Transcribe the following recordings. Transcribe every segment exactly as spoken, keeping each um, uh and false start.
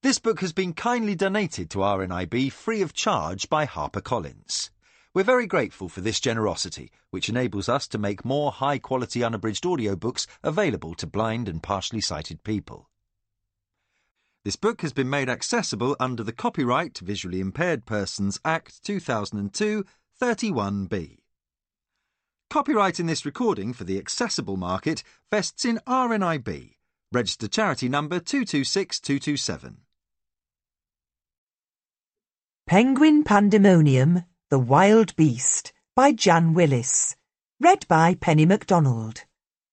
This book has been kindly donated to R N I B free of charge by HarperCollins. We're very grateful for this generosity, which enables us to make more high-quality unabridged audiobooks available to blind and partially sighted people. This book has been made accessible under the Copyright Visually Impaired Persons Act two thousand two, thirty-one B. Copyright in this recording for the accessible market vests in R N I B, registered charity number two two six two two seven. Penguin Pandemonium, The Wild Beast by Jan Willis. Read by Penny MacDonald.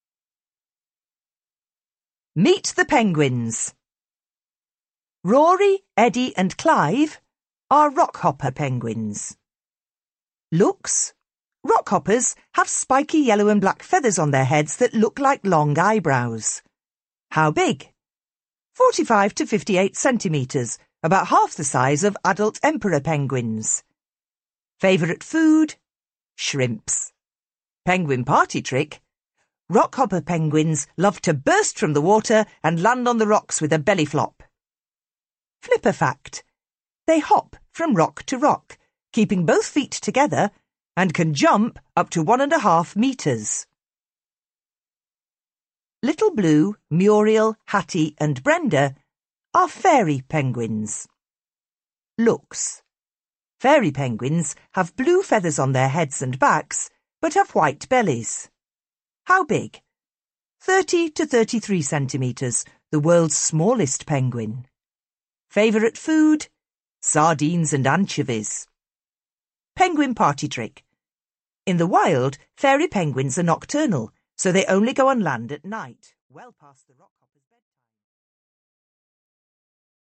Meet the penguins. Rory, Eddie and Clive are rockhopper penguins. Looks. Rockhoppers have spiky yellow and black feathers on their heads that look like long eyebrows. How big? forty-five to fifty-eight centimetres, about half the size of adult emperor penguins. Favourite food? Shrimps. Penguin party trick? Rockhopper penguins love to burst from the water and land on the rocks with a belly flop. Flipper fact. They hop from rock to rock, keeping both feet together, and can jump up to one and a half metres. Little Blue, Muriel, Hattie and Brenda are fairy penguins. Looks. Fairy penguins have blue feathers on their heads and backs, but have white bellies. How big? thirty to thirty-three centimetres, the world's smallest penguin. Favourite food? Sardines and anchovies. Penguin party trick. In the wild, fairy penguins are nocturnal, so they only go on land at night, well past the rock.